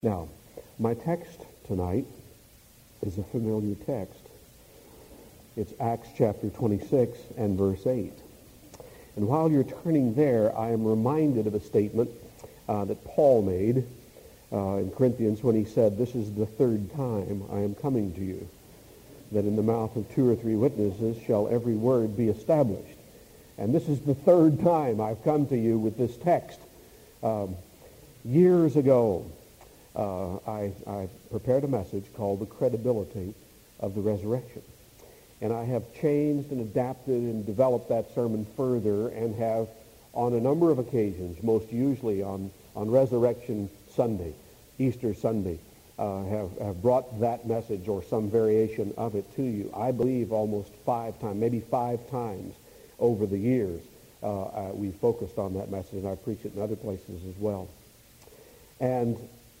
Now, my text tonight is a familiar text. It's Acts chapter 26 and verse 8. And while you're turning there, I am reminded of a statement that Paul made in Corinthians when he said, "This is the third time I am coming to you, that in the mouth of 2 or 3 witnesses shall every word be established." And this is the third time I've come to you with this text. Years ago, I prepared a message called "The Credibility of the Resurrection." And I have changed and adapted and developed that sermon further, and have on a number of occasions, most usually on Resurrection Sunday, Easter Sunday, have brought that message or some variation of it to you. I believe almost 5 times, maybe 5 times over the years, we focused on that message, and I preach it in other places as well. And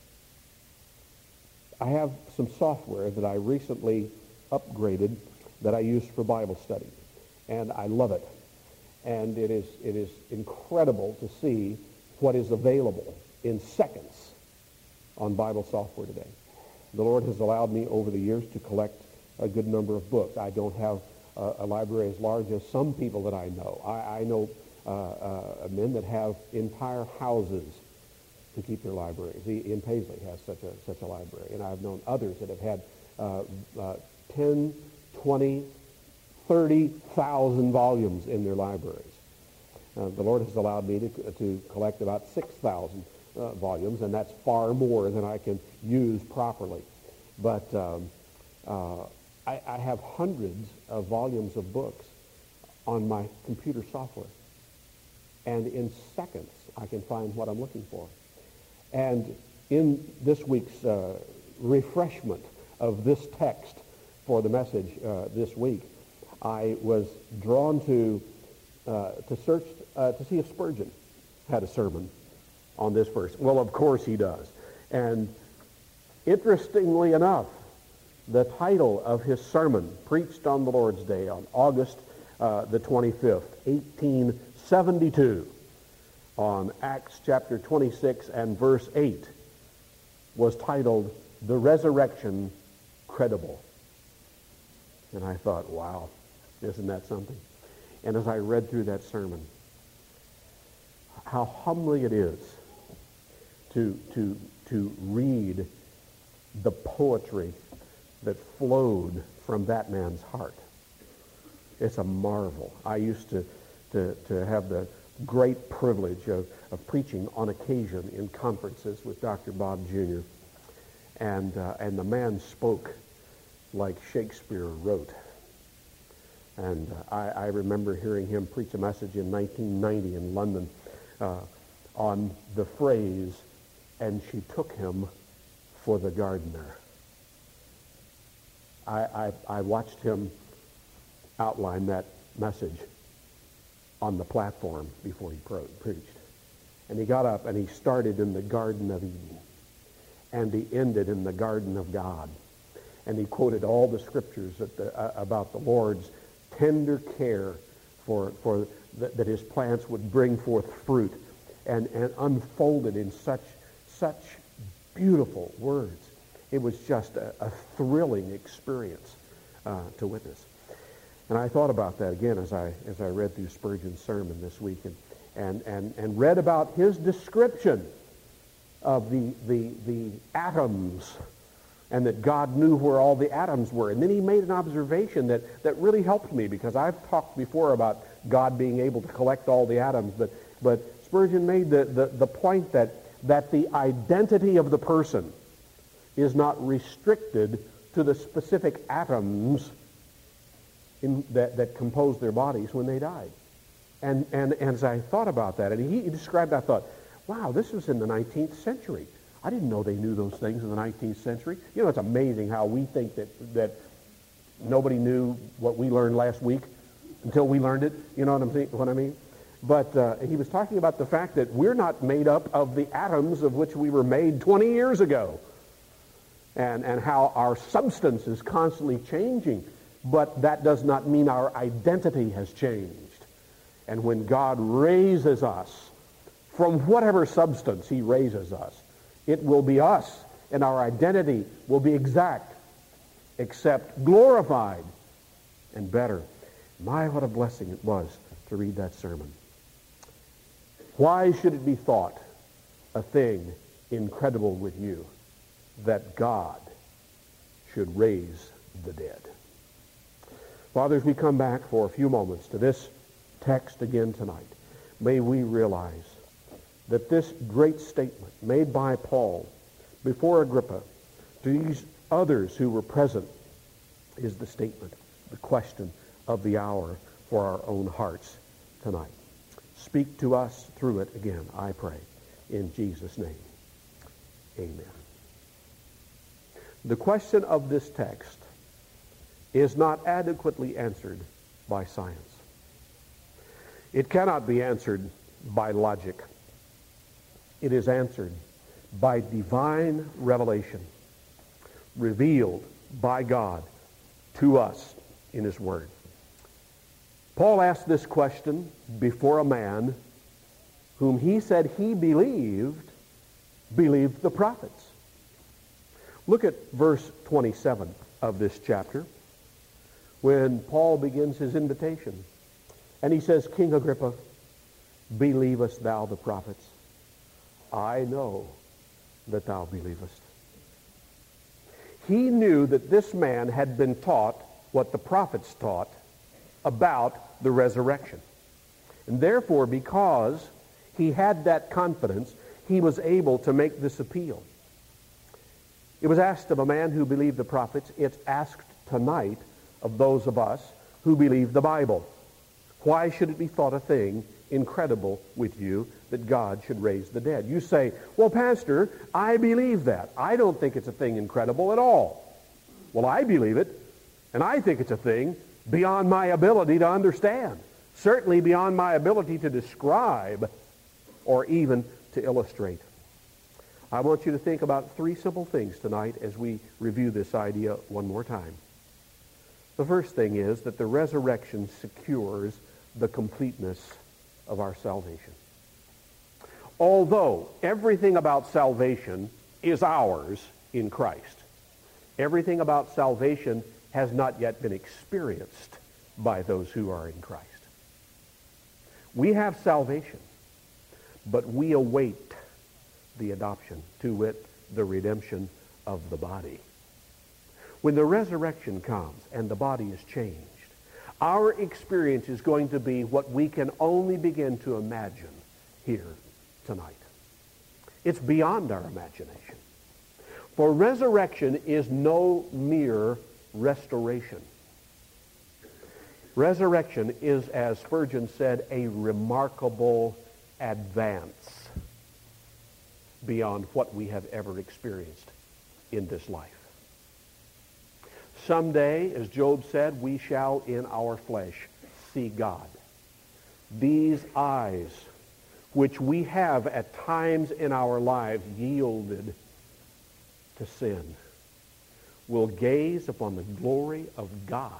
I have some software that I recently upgraded that I use for Bible study, and I love it. And it is incredible to see what is available in seconds on Bible software today. The Lord has allowed me over the years to collect a good number of books. I don't have a library as large as some people that I know. I know men that have entire houses to keep their libraries. Ian Paisley has such a library, and I've known others that have had 10, 20, 30,000 volumes in their libraries. The Lord has allowed me to collect about 6,000 volumes, and that's far more than I can use properly. But I have hundreds of volumes of books on my computer software, and in seconds I can find what I'm looking for. And in this week's refreshment of this text for the message this week, I was drawn to search to see if Spurgeon had a sermon on this verse. Well, of course he does. And interestingly enough, the title of his sermon, preached on the Lord's Day on August the 25th, 1872, on Acts chapter 26 and verse 8, was titled, "The Resurrection Credible." And I thought, wow, isn't that something? And as I read through that sermon, how humbling it is to read the poetry that flowed from that man's heart. It's a marvel. I used to have the great privilege of preaching on occasion in conferences with Dr. Bob Jr. And the man spoke like Shakespeare wrote. And I remember hearing him preach a message in 1990 in London on the phrase, "And she took him for the gardener." I watched him outline that message on the platform before he preached. And he got up and he started in the Garden of Eden, and he ended in the Garden of God. And he quoted all the scriptures about the Lord's tender care that his plants would bring forth fruit, and unfolded in such beautiful words. It was just a thrilling experience to witness. And I thought about that again as I read through Spurgeon's sermon this week, and read about his description of the atoms, and that God knew where all the atoms were. And then he made an observation that really helped me, because I've talked before about God being able to collect all the atoms, but Spurgeon made the point that the identity of the person is not restricted to the specific atoms that compose their bodies when they died. And as I thought about that, and he described, I thought, wow, this was in the 19th century. I didn't know they knew those things in the 19th century. You know, it's amazing how we think that nobody knew what we learned last week until we learned it. You know what I mean? But he was talking about the fact that we're not made up of the atoms of which we were made 20 years ago, and how our substance is constantly changing. But that does not mean our identity has changed. And when God raises us from whatever substance he raises us, it will be us and our identity will be exact, except glorified and better. My, what a blessing it was to read that sermon. Why should it be thought a thing incredible with you that God should raise the dead? Father, as we come back for a few moments to this text again tonight, may we realize that this great statement made by Paul before Agrippa to these others who were present is the statement, the question of the hour for our own hearts tonight. Speak to us through it again, I pray, in Jesus' name. Amen. The question of this text is not adequately answered by science. It cannot be answered by logic. It is answered by divine revelation, revealed by God to us in His Word. Paul asked this question before a man whom he said he believed the prophets. Look at verse 27 of this chapter when Paul begins his invitation. And he says, King Agrippa, believest thou the prophets? I know that thou believest. He knew that this man had been taught what the prophets taught about the resurrection. And therefore, because he had that confidence, he was able to make this appeal. It was asked of a man who believed the prophets. It's asked tonight of those of us who believe the Bible. Why should it be thought a thing incredible with you that God should raise the dead? You say, well, Pastor, I believe that. I don't think it's a thing incredible at all. Well, I believe it, and I think it's a thing beyond my ability to understand. Certainly beyond my ability to describe or even to illustrate. I want you to think about three simple things tonight as we review this idea one more time. The first thing is that the resurrection secures the completeness of our salvation. Although everything about salvation is ours in Christ, everything about salvation has not yet been experienced by those who are in Christ. We have salvation, but we await the adoption, to wit, the redemption of the body. When the resurrection comes and the body is changed, our experience is going to be what we can only begin to imagine here tonight. It's beyond our imagination. For resurrection is no mere restoration. Resurrection is, as Spurgeon said, a remarkable advance beyond what we have ever experienced in this life. Someday, as Job said, we shall in our flesh see God. These eyes, which we have at times in our lives yielded to sin, will gaze upon the glory of God.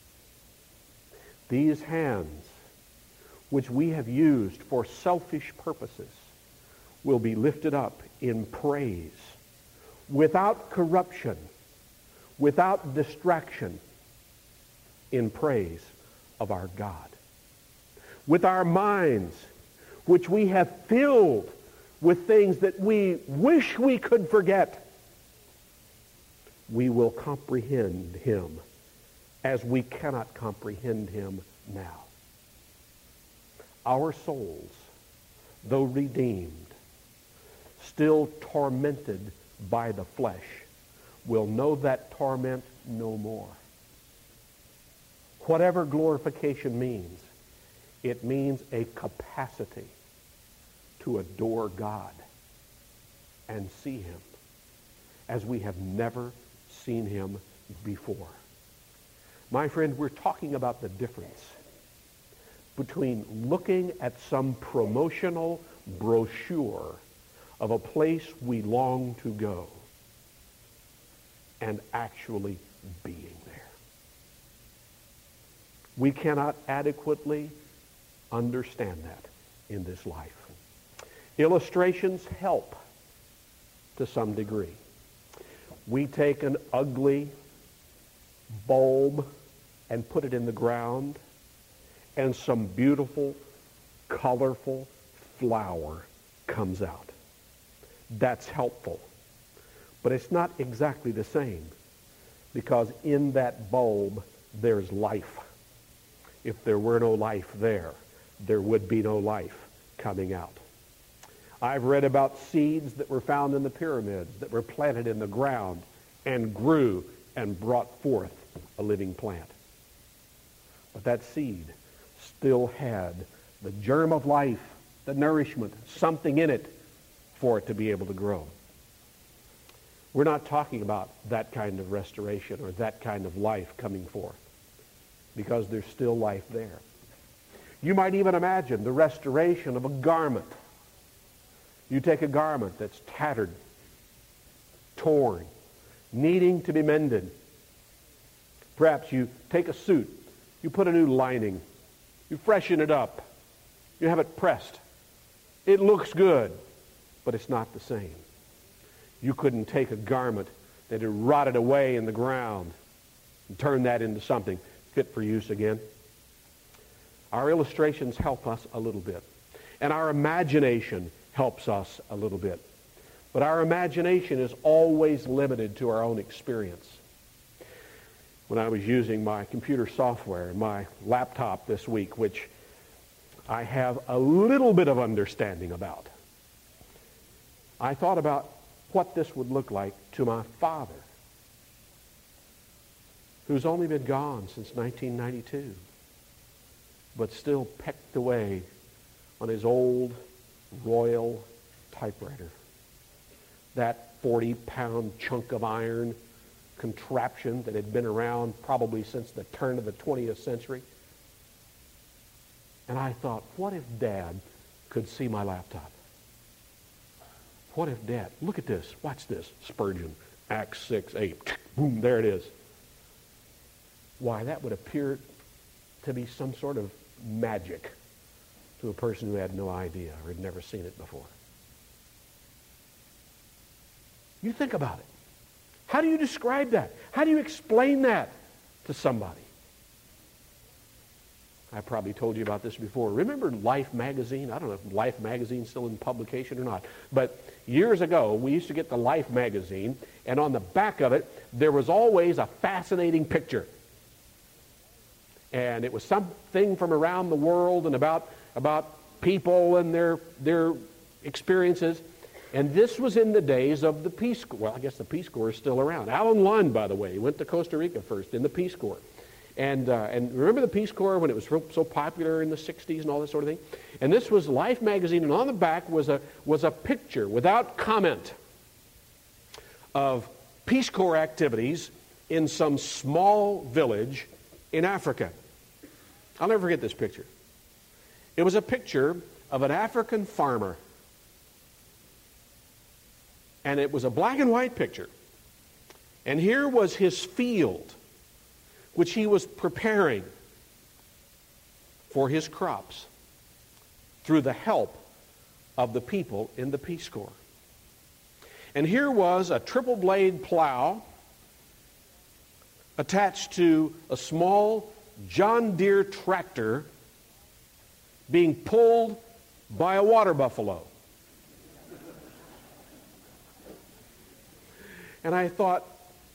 These hands, which we have used for selfish purposes, will be lifted up in praise, without corruption, without distraction, in praise of our God. With our minds, which we have filled with things that we wish we could forget, we will comprehend Him as we cannot comprehend Him now. Our souls, though redeemed, still tormented by the flesh, will know that torment no more. Whatever glorification means, it means a capacity to adore God and see Him as we have never seen Him before. My friend, we're talking about the difference between looking at some promotional brochure of a place we long to go and actually being there. We cannot adequately understand that in this life. Illustrations help to some degree. We take an ugly bulb and put it in the ground, and some beautiful, colorful flower comes out. That's helpful. But it's not exactly the same, because in that bulb there's life. If there were no life there would be no life coming out. I've read about seeds that were found in the pyramids that were planted in the ground and grew and brought forth a living plant. But that seed still had the germ of life, the nourishment, something in it for it to be able to grow. We're not talking about that kind of restoration or that kind of life coming forth, because there's still life there. You might even imagine the restoration of a garment. You take a garment that's tattered, torn, needing to be mended. Perhaps you take a suit, you put a new lining, you freshen it up, you have it pressed. It looks good, but it's not the same. You couldn't take a garment that had rotted away in the ground and turn that into something fit for use again. Our illustrations help us a little bit, and our imagination helps us a little bit. But our imagination is always limited to our own experience. When I was using my computer software, my laptop this week, which I have a little bit of understanding about, I thought about what this would look like to my father, who's only been gone since 1992, but still pecked away on his old Royal typewriter. That 40-pound chunk of iron contraption that had been around probably since the turn of the 20th century. And I thought, what if Dad could see my laptop? What if Dad, look at this, watch this, Spurgeon, Acts 6:8, boom, there it is. Why, that would appear to be some sort of magic to a person who had no idea or had never seen it before. You think about it. How do you describe that? How do you explain that to somebody? I probably told you about this before. Remember Life magazine? I don't know if Life magazine's still in publication or not. But years ago, we used to get the Life magazine, and on the back of it, there was always a fascinating picture. And it was something from around the world and about people and their experiences. And this was in the days of the Peace Corps. Well, I guess the Peace Corps is still around. Alan Lund, by the way, went to Costa Rica first in the Peace Corps. And remember the Peace Corps when it was so popular in the 60s and all that sort of thing? And this was Life magazine, and on the back was a picture without comment of Peace Corps activities in some small village in Africa. I'll never forget this picture. It was a picture of an African farmer. And it was a black and white picture. And here was his field, which he was preparing for his crops through the help of the people in the Peace Corps. And here was a triple blade plow attached to a small John Deere tractor being pulled by a water buffalo. And I thought,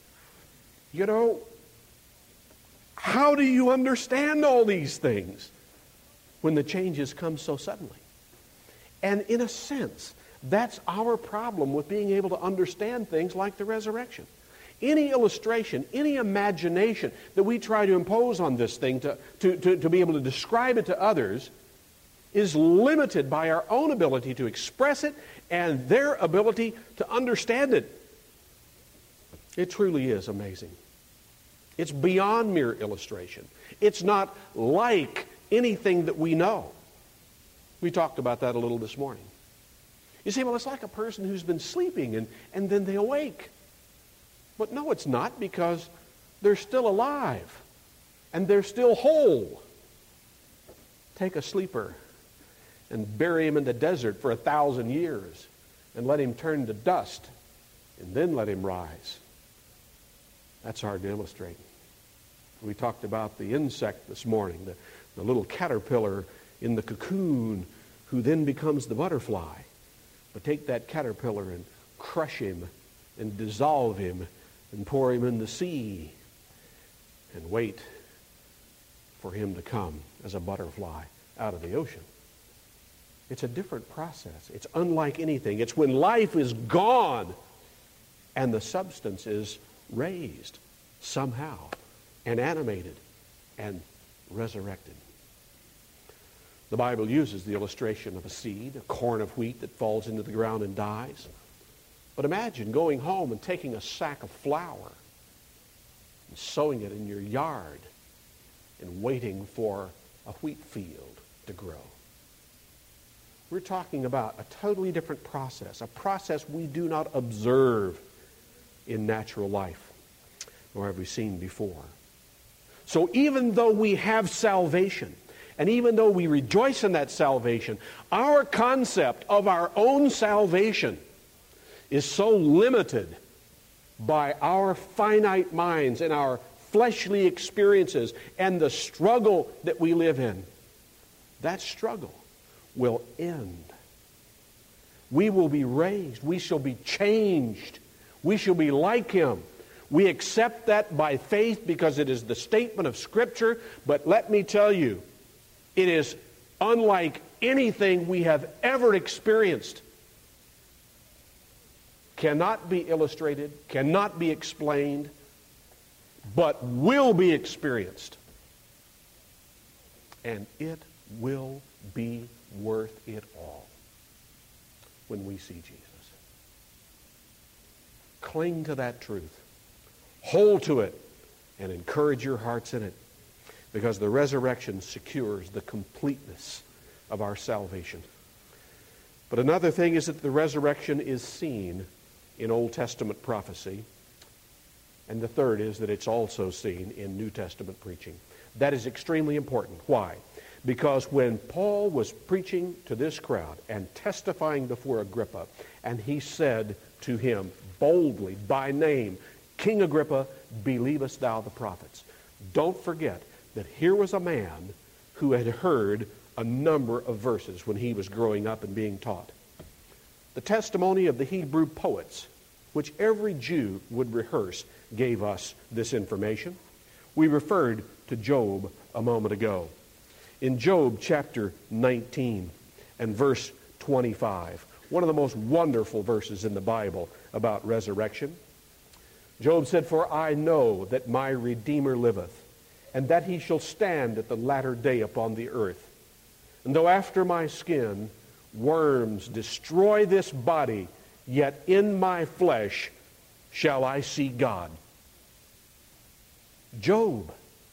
how do you understand all these things when the changes come so suddenly? And in a sense, that's our problem with being able to understand things like the resurrection. Any illustration, any imagination that we try to impose on this thing to be able to describe it to others is limited by our own ability to express it and their ability to understand it. It truly is amazing. It's beyond mere illustration. It's not like anything that we know. We talked about that a little this morning. You say, well, it's like a person who's been sleeping and then they awake. But no, it's not, because they're still alive and they're still whole. Take a sleeper and bury him in the desert for 1,000 years and let him turn to dust and then let him rise. That's hard to illustrate. We talked about the insect this morning, the little caterpillar in the cocoon who then becomes the butterfly. But take that caterpillar and crush him and dissolve him and pour him in the sea and wait for him to come as a butterfly out of the ocean. It's a different process. It's unlike anything. It's when life is gone and the substance is raised somehow and animated and resurrected. The Bible uses the illustration of a seed, a corn of wheat that falls into the ground and dies. But imagine going home and taking a sack of flour and sowing it in your yard and waiting for a wheat field to grow. We're talking about a totally different process, a process we do not observe in natural life, nor have we seen before. So even though we have salvation, and even though we rejoice in that salvation, our concept of our own salvation is so limited by our finite minds and our fleshly experiences and the struggle that we live in. That struggle will end. We will be raised. We shall be changed. We shall be like Him. We accept that by faith because it is the statement of Scripture. But let me tell you, it is unlike anything we have ever experienced. Cannot be illustrated, cannot be explained, but will be experienced. And it will be worth it all when we see Jesus. Cling to that truth. Hold to it and encourage your hearts in it, because the resurrection secures the completeness of our salvation. But another thing is that the resurrection is seen in Old Testament prophecy. And the third is that it's also seen in New Testament preaching. That is extremely important. Why? Because when Paul was preaching to this crowd and testifying before Agrippa, and he said to him boldly by name, "King Agrippa, believest thou the prophets?" Don't forget that here was a man who had heard a number of verses when he was growing up and being taught. The testimony of the Hebrew poets, which every Jew would rehearse, gave us this information. We referred to Job a moment ago. In Job chapter 19 and verse 25, one of the most wonderful verses in the Bible about resurrection, Job said, "For I know that my Redeemer liveth, and that he shall stand at the latter day upon the earth. And though after my skin worms destroy this body, yet in my flesh shall I see God." Job,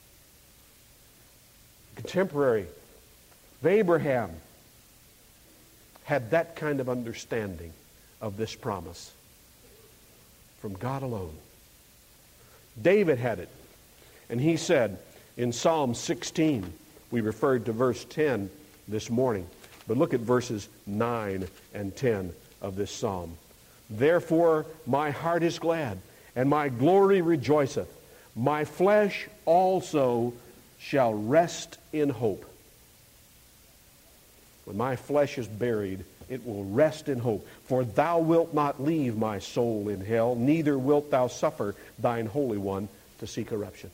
contemporary of Abraham, had that kind of understanding of this promise from God alone. David had it, and he said in Psalm 16, we referred to verse 10 this morning, but look at verses 9 and 10 of this psalm. "Therefore my heart is glad, and my glory rejoiceth. My flesh also shall rest in hope." When my flesh is buried, it will rest in hope. "For thou wilt not leave my soul in hell, neither wilt thou suffer thine Holy One to see corruption."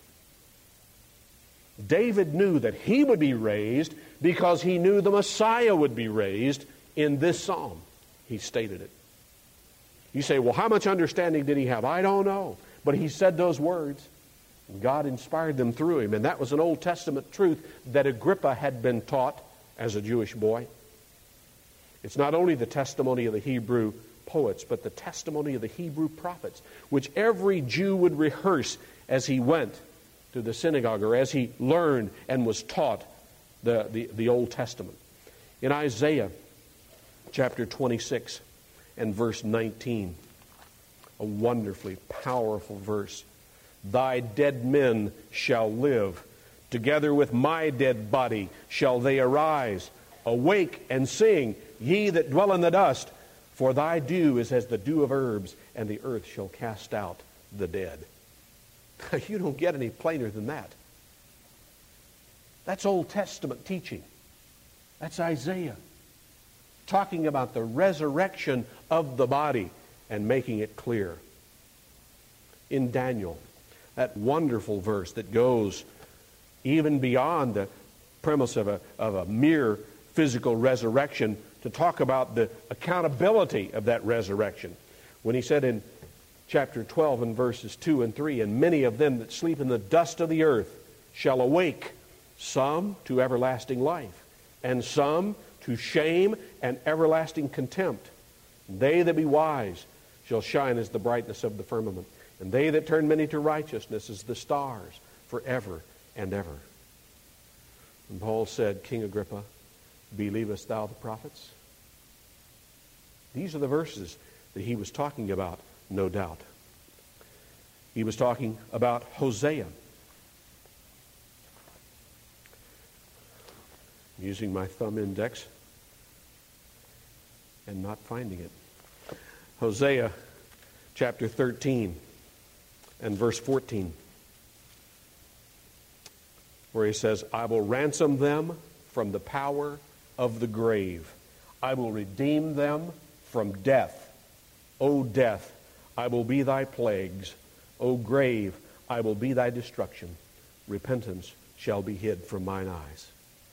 David knew that he would be raised because he knew the Messiah would be raised in this psalm. He stated it. You say, well, how much understanding did he have? I don't know. But he said those words. God inspired them through him. And that was an Old Testament truth that Agrippa had been taught as a Jewish boy. It's not only the testimony of the Hebrew poets, but the testimony of the Hebrew prophets, which every Jew would rehearse as he went to the synagogue or as he learned and was taught the Old Testament. In Isaiah chapter 26 and verse 19, a wonderfully powerful verse. "Thy dead men shall live. Together with my dead body shall they arise. Awake and sing, ye that dwell in the dust, for thy dew is as the dew of herbs, and the earth shall cast out the dead." You don't get any plainer than that. That's Old Testament teaching. That's Isaiah talking about the resurrection of the body and making it clear. In Daniel, that wonderful verse that goes even beyond the premise of a mere physical resurrection to talk about the accountability of that resurrection. When he said in chapter 12 and verses 2 and 3, "And many of them that sleep in the dust of the earth shall awake, some to everlasting life, and some to shame and everlasting contempt. They that be wise shall shine as the brightness of the firmament, and they that turn many to righteousness as the stars forever and ever." And Paul said, "King Agrippa, believest thou the prophets?" These are the verses that he was talking about, no doubt. He was talking about Hosea. I'm using my thumb index and not finding it. Hosea chapter 13 and verse 14, where he says, "I will ransom them from the power of the grave. I will redeem them from death. O death, I will be thy plagues. O grave, I will be thy destruction. Repentance shall be hid from mine eyes."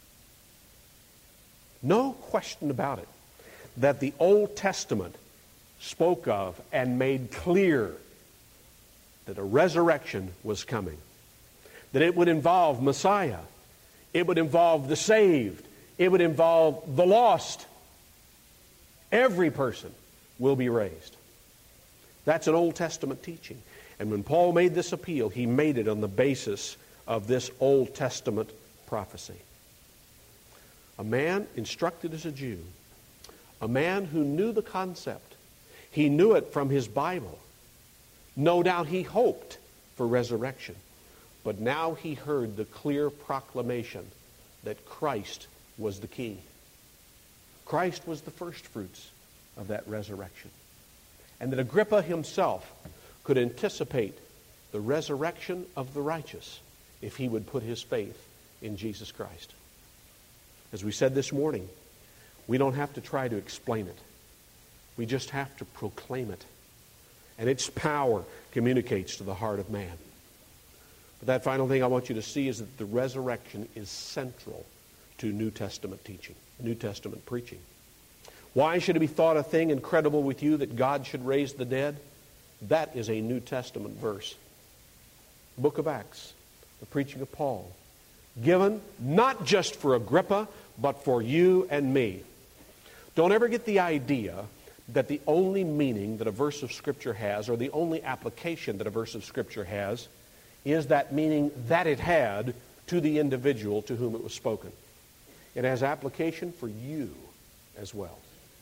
No question about it that the Old Testament spoke of and made clear that a resurrection was coming, that it would involve Messiah, it would involve the saved, it would involve the lost. Every person will be raised. That's an Old Testament teaching. And when Paul made this appeal, he made it on the basis of this Old Testament prophecy. A man instructed as a Jew, a man who knew the concept, he knew it from his Bible. No doubt he hoped for resurrection, but now he heard the clear proclamation that Christ was the key. Christ was the first fruits of that resurrection. And that Agrippa himself could anticipate the resurrection of the righteous if he would put his faith in Jesus Christ. As we said this morning, we don't have to try to explain it. We just have to proclaim it. And its power communicates to the heart of man. But that final thing I want you to see is that the resurrection is central to New Testament teaching, New Testament preaching. Why should it be thought a thing incredible with you that God should raise the dead? That is a New Testament verse. The book of Acts, the preaching of Paul, given not just for Agrippa, but for you and me. Don't ever get the idea that the only meaning that a verse of Scripture has, or the only application that a verse of Scripture has, is that meaning that it had to the individual to whom it was spoken. It has application for you as well.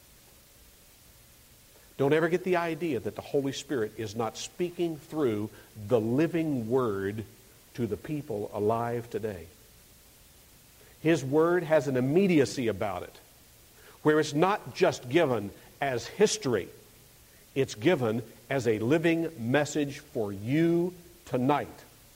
Don't ever get the idea that the Holy Spirit is not speaking through the living Word to the people alive today. His Word has an immediacy about it, where it's not just given as history, it's given as a living message for you tonight.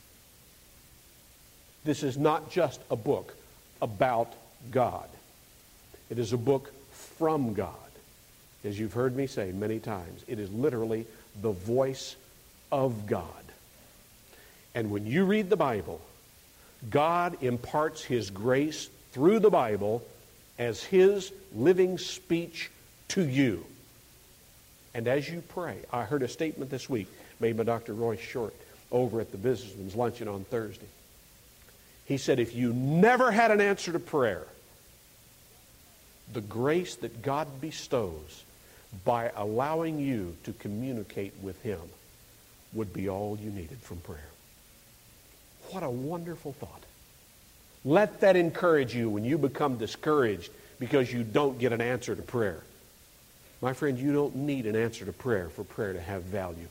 This is not just a book about God. It is a book from God. As you've heard me say many times, it is literally the voice of God. And when you read the Bible, God imparts His grace through the Bible as His living speech to you. And as you pray, I heard a statement this week made by Dr. Roy Short over at the Businessman's Luncheon on Thursday. He said, if you never had an answer to prayer, the grace that God bestows by allowing you to communicate with Him would be all you needed from prayer. What a wonderful thought. Let that encourage you when you become discouraged because you don't get an answer to prayer. My friend, you don't need an answer to prayer for prayer to have value.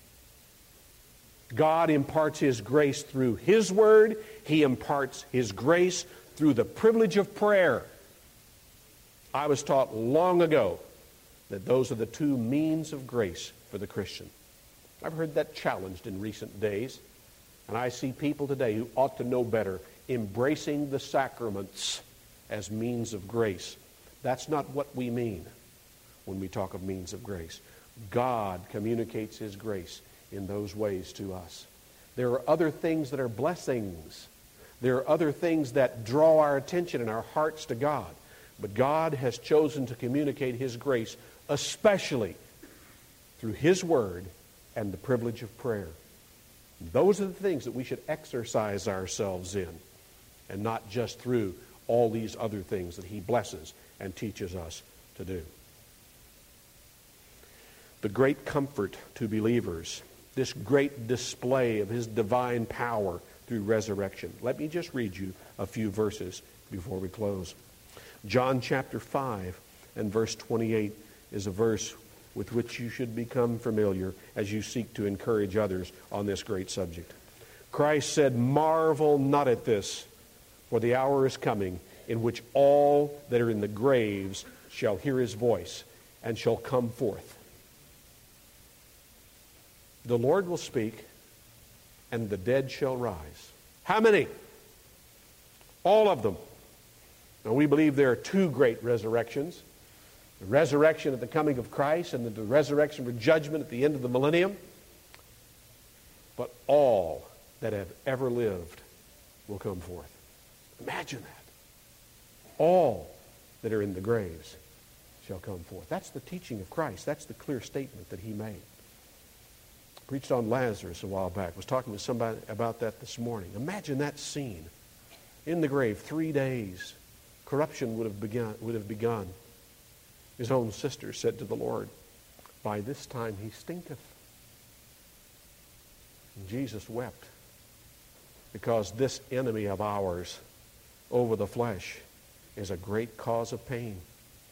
God imparts His grace through His Word. He imparts His grace through the privilege of prayer. I was taught long ago that those are the two means of grace for the Christian. I've heard that challenged in recent days. And I see people today who ought to know better, embracing the sacraments as means of grace. That's not what we mean when we talk of means of grace. God communicates His grace in those ways to us. There are other things that are blessings. There are other things that draw our attention and our hearts to God. But God has chosen to communicate His grace, especially through His Word and the privilege of prayer. Those are the things that we should exercise ourselves in, and not just through all these other things that He blesses and teaches us to do. The great comfort to believers, this great display of His divine power through resurrection. Let me just read you a few verses before we close. John chapter 5 and verse 28 is a verse with which you should become familiar as you seek to encourage others on this great subject. Christ said, "Marvel not at this, for the hour is coming in which all that are in the graves shall hear His voice and shall come forth." The Lord will speak, and the dead shall rise. How many? All of them. Now, we believe there are two great resurrections. The resurrection at the coming of Christ and the resurrection for judgment at the end of the millennium. But all that have ever lived will come forth. Imagine that. All that are in the graves shall come forth. That's the teaching of Christ. That's the clear statement that He made. Preached on Lazarus a while back. Was talking with somebody about that this morning. Imagine that scene. In the grave, 3 days. Corruption would have begun. His own sister said to the Lord, "By this time he stinketh." And Jesus wept, because this enemy of ours over the flesh is a great cause of pain.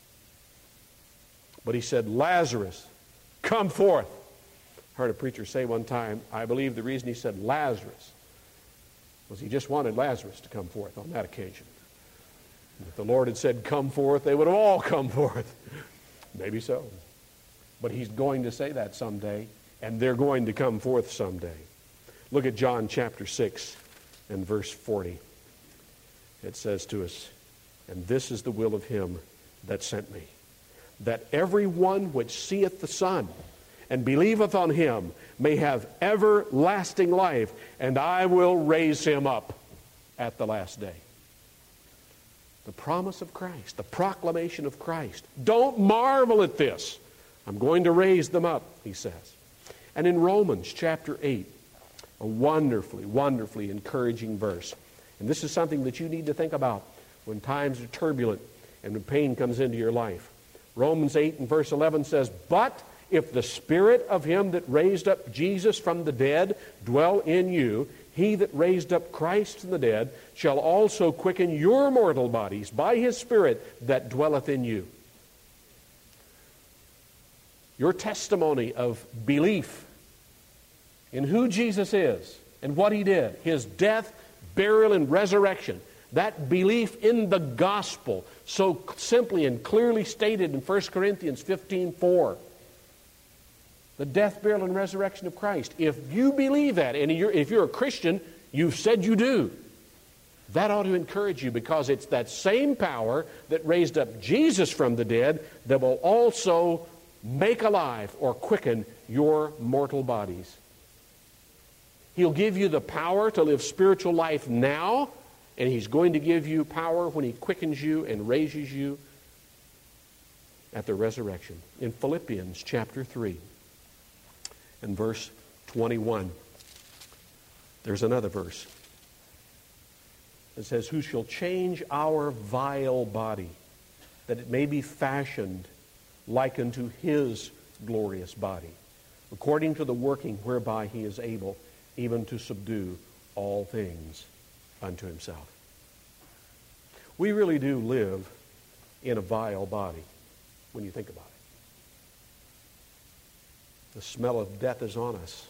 But He said, "Lazarus, come forth." I heard a preacher say one time, I believe the reason he said Lazarus was he just wanted Lazarus to come forth on that occasion. If the Lord had said, "Come forth," they would have all come forth. Maybe so. But He's going to say that someday, and they're going to come forth someday. Look at John chapter 6 and verse 40. It says to us, "And this is the will of Him that sent me, that every one which seeth the Son and believeth on Him may have everlasting life, and I will raise him up at the last day." The promise of Christ, the proclamation of Christ. Don't marvel at this. I'm going to raise them up, He says. And in Romans chapter 8, a wonderfully, wonderfully encouraging verse. And this is something that you need to think about when times are turbulent and when pain comes into your life. Romans 8 and verse 11 says, "But if the Spirit of Him that raised up Jesus from the dead dwell in you, He that raised up Christ from the dead shall also quicken your mortal bodies by His Spirit that dwelleth in you." Your testimony of belief in who Jesus is and what He did, His death, burial, and resurrection, that belief in the gospel, so simply and clearly stated in 1 Corinthians 15:4, the death, burial, and resurrection of Christ. If you believe that, and if you're a Christian, you've said you do, that ought to encourage you, because it's that same power that raised up Jesus from the dead that will also make alive or quicken your mortal bodies. He'll give you the power to live spiritual life now, and He's going to give you power when He quickens you and raises you at the resurrection. In Philippians chapter 3 and verse 21, there's another verse. It says, "Who shall change our vile body, that it may be fashioned like unto His glorious body, according to the working whereby He is able even to subdue all things unto Himself." We really do live in a vile body when you think about it. The smell of death is on us.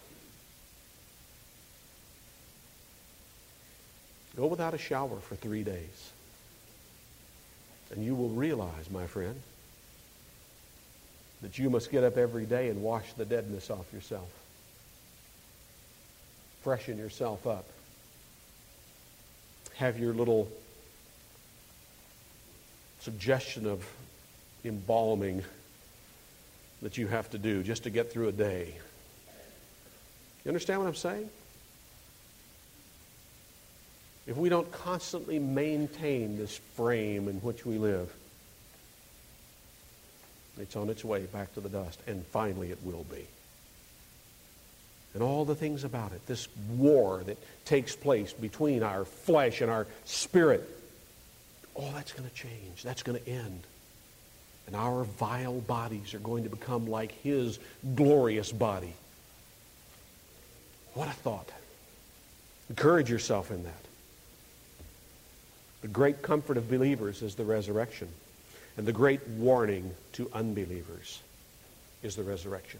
Go without a shower for 3 days, and you will realize, my friend, that you must get up every day and wash the deadness off yourself. freshen yourself up. Have your little suggestion of embalming that you have to do just to get through a day. You understand what I'm saying? If we don't constantly maintain this frame in which we live, it's on its way back to the dust, and finally it will be. And all the things about it, this war that takes place between our flesh and our spirit, all that's going to change. That's going to end. And our vile bodies are going to become like His glorious body. What a thought. Encourage yourself in that. The great comfort of believers is the resurrection. And the great warning to unbelievers is the resurrection.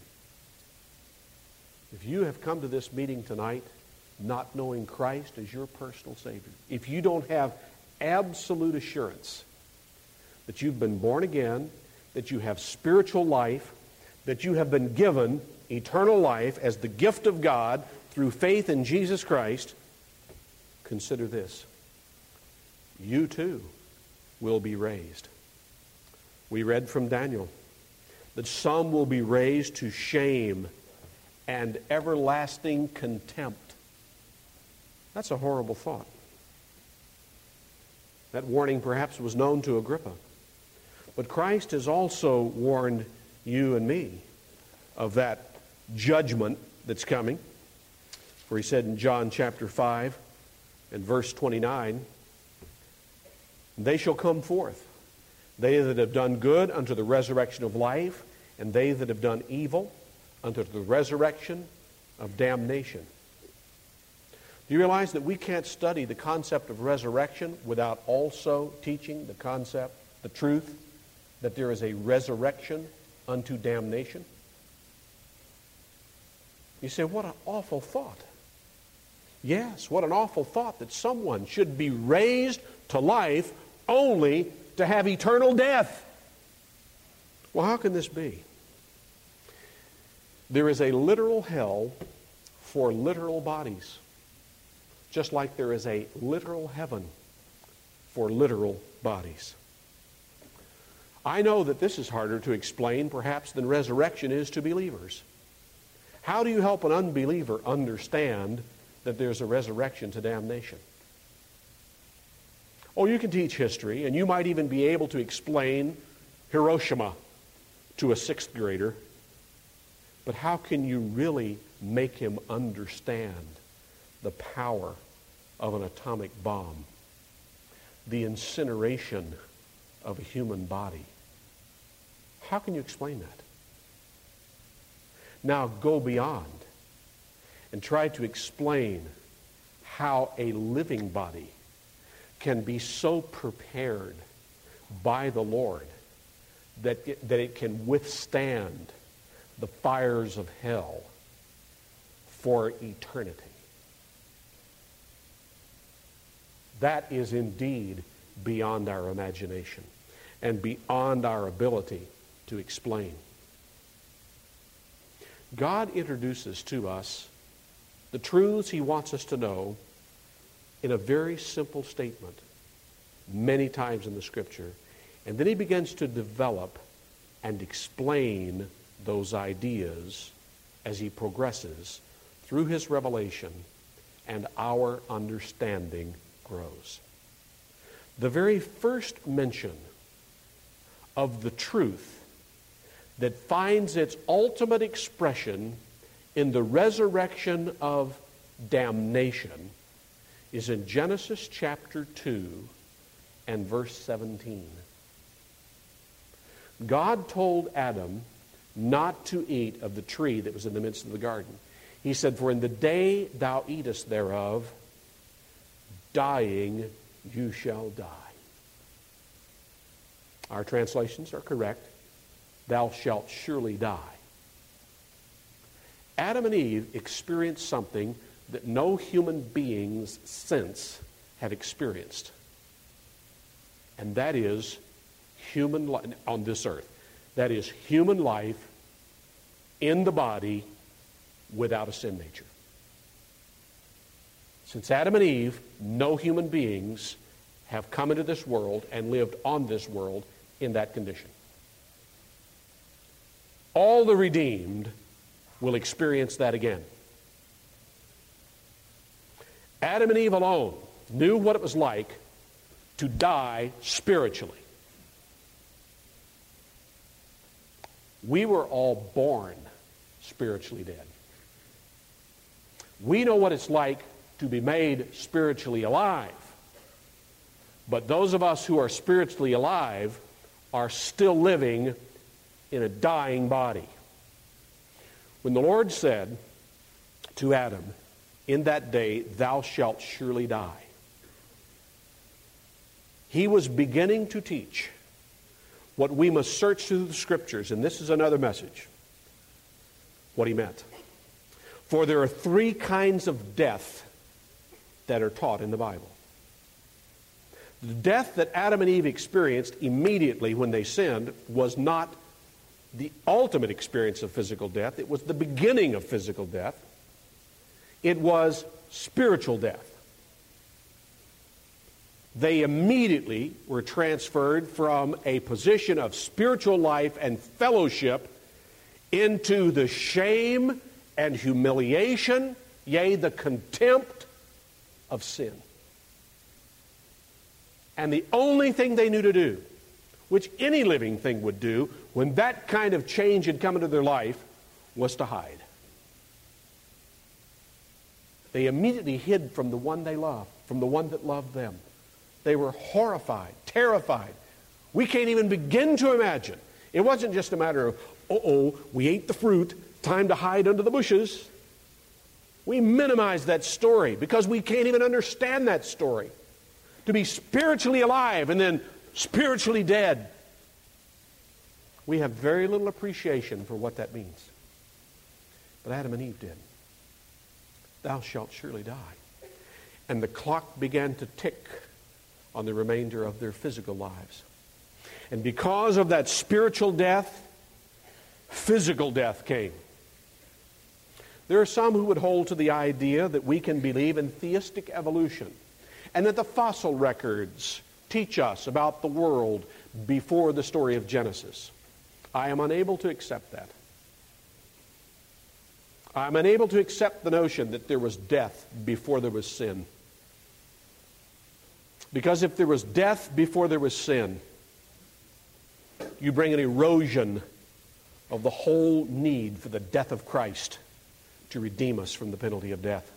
If you have come to this meeting tonight not knowing Christ as your personal Savior, if you don't have absolute assurance that you've been born again, that you have spiritual life, that you have been given eternal life as the gift of God through faith in Jesus Christ, consider this. You too will be raised. We read from Daniel that some will be raised to shame and everlasting contempt. That's a horrible thought. That warning perhaps was known to Agrippa. But Christ has also warned you and me of that judgment that's coming. For He said in John chapter 5 and verse 29, "They shall come forth, they that have done good unto the resurrection of life, and they that have done evil unto the resurrection of damnation." Do you realize that we can't study the concept of resurrection without also teaching the concept, the truth, that there is a resurrection unto damnation? You say, what an awful thought. Yes, what an awful thought that someone should be raised to life only to have eternal death. Well, how can this be? There is a literal hell for literal bodies, just like there is a literal heaven for literal bodies. I know that this is harder to explain, perhaps, than resurrection is to believers. How do you help an unbeliever understand that there's a resurrection to damnation? Oh, you can teach history, and you might even be able to explain Hiroshima to a 6th grader. But how can you really make him understand the power of an atomic bomb, the incineration of a human body? How can you explain that? Now go beyond and try to explain how a living body can be so prepared by the Lord that it can withstand the fires of hell for eternity. That is indeed beyond our imagination and beyond our ability to explain. God introduces to us the truths He wants us to know in a very simple statement many times in the Scripture. And then He begins to develop and explain those ideas as He progresses through His revelation, and our understanding grows. The very first mention of the truth that finds its ultimate expression in the resurrection of damnation is in Genesis chapter 2 and verse 17. God told Adam not to eat of the tree that was in the midst of the garden. He said, "For in the day thou eatest thereof, dying you shall die." Our translations are correct. Thou shalt surely die. Adam and Eve experienced something that no human beings since have experienced. And that is human life on this earth. That is human life in the body without a sin nature. Since Adam and Eve, no human beings have come into this world and lived on this world in that condition. All the redeemed will experience that again. Adam and Eve alone knew what it was like to die spiritually. We were all born spiritually dead. We know what it's like to be made spiritually alive. But those of us who are spiritually alive are still living in a dying body. When the Lord said to Adam, "In that day thou shalt surely die," he was beginning to teach what we must search through the Scriptures, and this is another message, what he meant. For there are three kinds of death that are taught in the Bible. The death that Adam and Eve experienced immediately when they sinned was not the ultimate experience of physical death. It was the beginning of physical death. It was spiritual death. They immediately were transferred from a position of spiritual life and fellowship into the shame and humiliation, yea, the contempt of sin. And the only thing they knew to do, which any living thing would do when that kind of change had come into their life, was to hide. They immediately hid from the one they loved, from the one that loved them. They were horrified, terrified. We can't even begin to imagine. It wasn't just a matter of, we ate the fruit, time to hide under the bushes. We minimize that story because we can't even understand that story. To be spiritually alive and then spiritually dead. We have very little appreciation for what that means. But Adam and Eve did. Thou shalt surely die. And the clock began to tick on the remainder of their physical lives. And because of that spiritual death, physical death came. There are some who would hold to the idea that we can believe in theistic evolution and that the fossil records teach us about the world before the story of Genesis. I am unable to accept that. I'm unable to accept the notion that there was death before there was sin. Because if there was death before there was sin, you bring an erosion of the whole need for the death of Christ to redeem us from the penalty of death.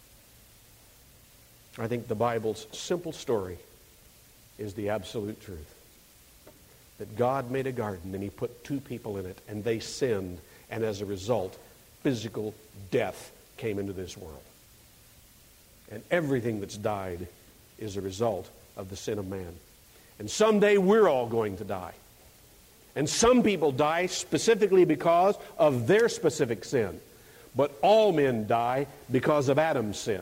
I think the Bible's simple story is the absolute truth. That God made a garden and He put two people in it and they sinned, and as a result, physical death came into this world. And everything that's died is a result of the sin of man. And someday we're all going to die. And some people die specifically because of their specific sin. But all men die because of Adam's sin.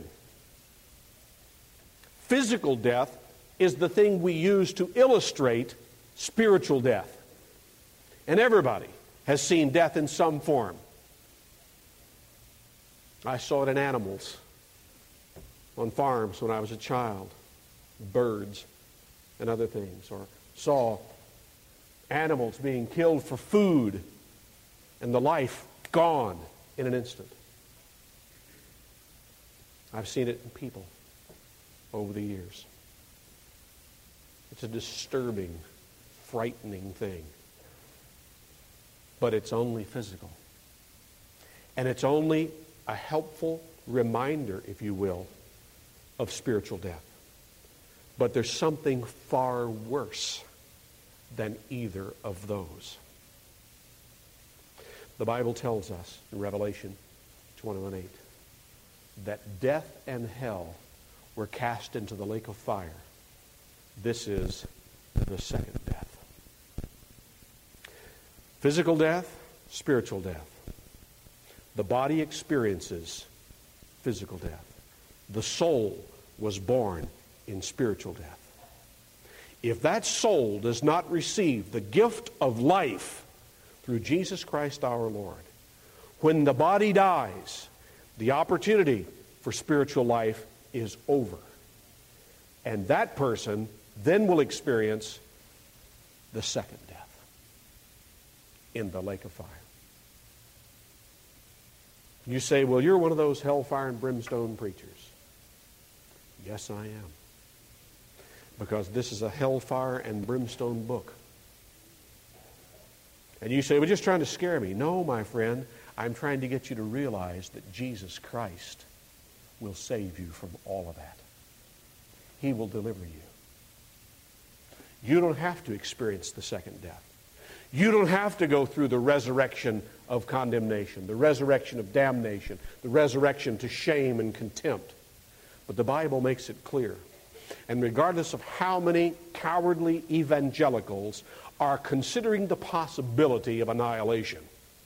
Physical death is the thing we use to illustrate spiritual death. And everybody has seen death in some form. I saw it in animals on farms when I was a child, birds and other things, or saw animals being killed for food and the life gone in an instant. I've seen it in people over the years. It's a disturbing, frightening thing. But it's only physical. And it's only a helpful reminder, if you will, of spiritual death. But there's something far worse than either of those. The Bible tells us in Revelation 21:8 that death and hell were cast into the lake of fire. This is the second death. Physical death, spiritual death. The body experiences physical death. The soul was born in spiritual death. If that soul does not receive the gift of life through Jesus Christ our Lord, when the body dies, the opportunity for spiritual life is over. And that person then will experience the second death in the lake of fire. You say, well, you're one of those hellfire and brimstone preachers. Yes, I am. Because this is a hellfire and brimstone book. And you say, we're just trying to scare me. No, my friend, I'm trying to get you to realize that Jesus Christ will save you from all of that. He will deliver you. You don't have to experience the second death. You don't have to go through the resurrection of condemnation, the resurrection of damnation, the resurrection to shame and contempt. But the Bible makes it clear. And regardless of how many cowardly evangelicals are considering the possibility of annihilation,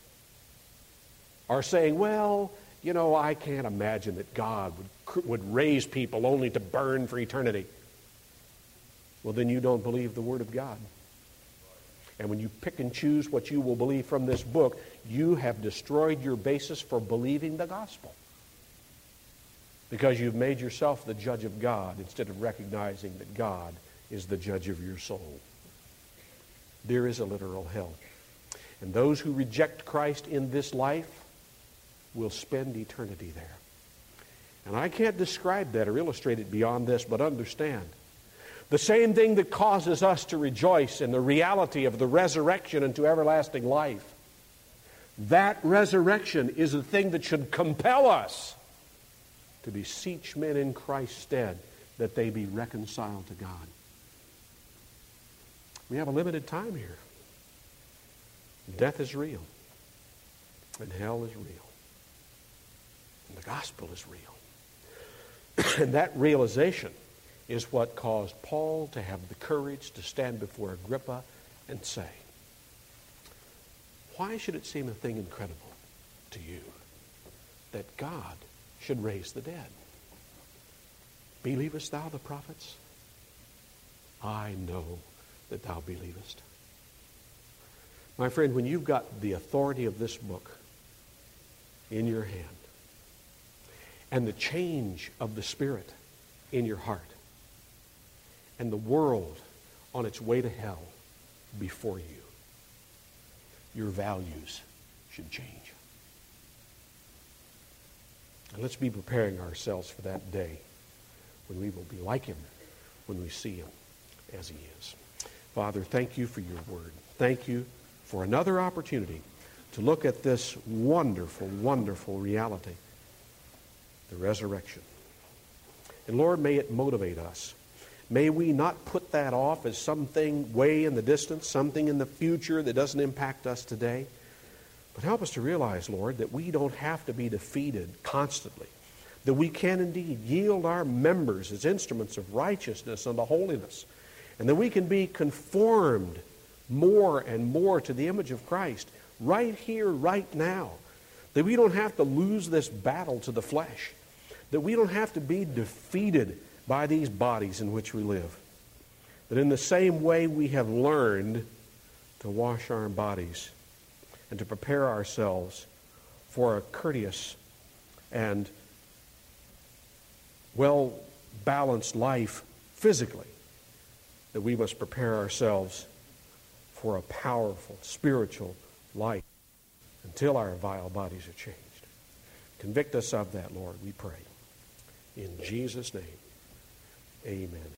are saying, well, you know, I can't imagine that God would raise people only to burn for eternity. Well, then you don't believe the Word of God. And when you pick and choose what you will believe from this book, you have destroyed your basis for believing the gospel. Because you've made yourself the judge of God instead of recognizing that God is the judge of your soul. There is a literal hell. And those who reject Christ in this life will spend eternity there. And I can't describe that or illustrate it beyond this, but understand, the same thing that causes us to rejoice in the reality of the resurrection into everlasting life, that resurrection is the thing that should compel us to beseech men in Christ's stead that they be reconciled to God. We have a limited time here. Death is real. And hell is real. And the gospel is real. And that realization is what caused Paul to have the courage to stand before Agrippa and say, why should it seem a thing incredible to you that God should raise the dead? Believest thou the prophets? I know that thou believest. My friend, when you've got the authority of this book in your hand and the change of the Spirit in your heart and the world on its way to hell before you, your values should change. And let's be preparing ourselves for that day when we will be like Him, when we see Him as He is. Father, thank you for your word. Thank you for another opportunity to look at this wonderful, wonderful reality, the resurrection. And Lord, may it motivate us. May we not put that off as something way in the distance, something in the future that doesn't impact us today. But help us to realize, Lord, that we don't have to be defeated constantly, that we can indeed yield our members as instruments of righteousness unto holiness, and that we can be conformed more and more to the image of Christ right here, right now, that we don't have to lose this battle to the flesh, that we don't have to be defeated by these bodies in which we live, that in the same way we have learned to wash our bodies and to prepare ourselves for a courteous and well-balanced life physically, that we must prepare ourselves for a powerful spiritual life until our vile bodies are changed. Convict us of that, Lord, we pray. In Jesus' name, amen.